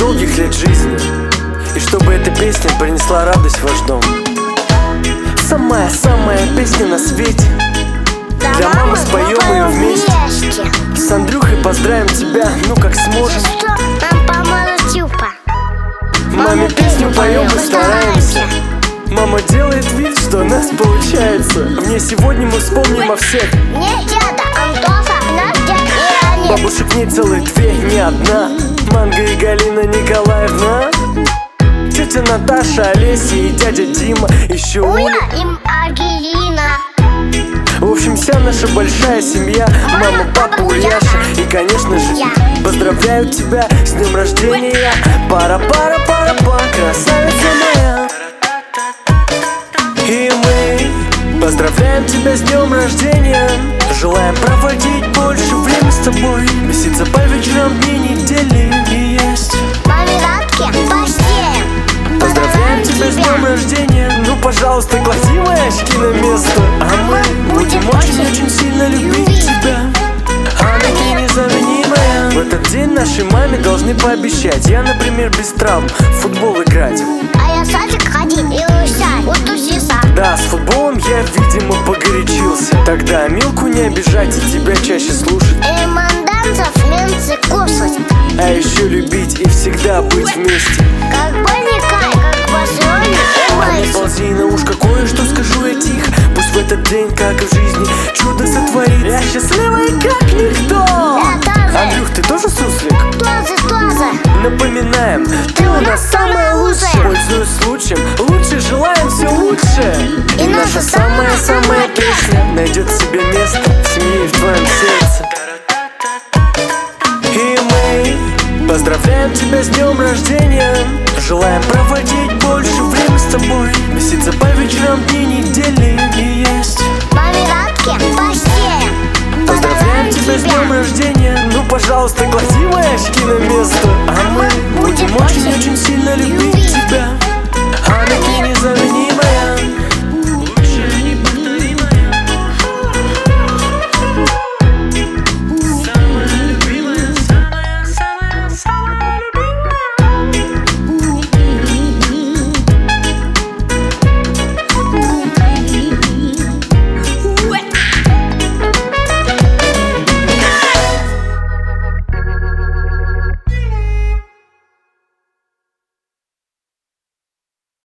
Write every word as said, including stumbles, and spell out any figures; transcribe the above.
долгих лет жизни, и чтобы эта песня принесла радость в ваш дом. Самая-самая песня на свете. Для мамы споем ее вместе. С Андрюхой поздравим тебя, ну как сможем. Маме песню поем, мы стараемся. Мама делает вид, что у нас получается. В ней сегодня мы вспомним о всех. Бабушек нет целых две, не одна. Манга и Галина Николаевна, тетя Наташа, Олеся и дядя Дима, еще Уля и Ангелина. В общем, вся наша большая семья. Мама, папа, Ульяша и, конечно же, поздравляю тебя с днем рождения. Пара-пара-пара-па, красавица моя. И мы поздравляем тебя с днем рождения. Желаем проводить больше времени с тобой, месяца по вечерам, дни недели и есть. Мармеладки в постель. Поздравляем тебя с днем рождения. Ну, пожалуйста, клади мои очки на место. А мы будем очень-очень сильно любить тебя. Она ты незаменимая. В этот день нашей маме должны пообещать. Я, например, без травм в футбол играть. А я в садик ходить и улучшать, учиться. Да, с футболом я, видимо, погорячился. Тогда Милку не обижать и тебя чаще слушать. И манданцев меньше кушать. А еще любить и всегда быть вместе. Как больника, как Барселоне и А не Месси. ползи на ушко, кое-что скажу я тихо. Пусть в этот день, как и в жизни, чудо сотворит. Я счастливый, как никто. Я тоже. Андрюх, ты тоже суслик? Тоже, тоже. Напоминаем, ты у нас самая лучшая. Пользуясь случаем, лучше желаем все лучшее. И наша самая-самая песня найдет себе место в семье и в твоем сердце. И мы поздравляем тебя с днем рождения. Желаем проводить больше времени с тобой, месяца по вечерам, дни недели и есть. Мармеладки в постель. Поздравляем тебя с днем рождения. Ну, пожалуйста, клади мои очки на место.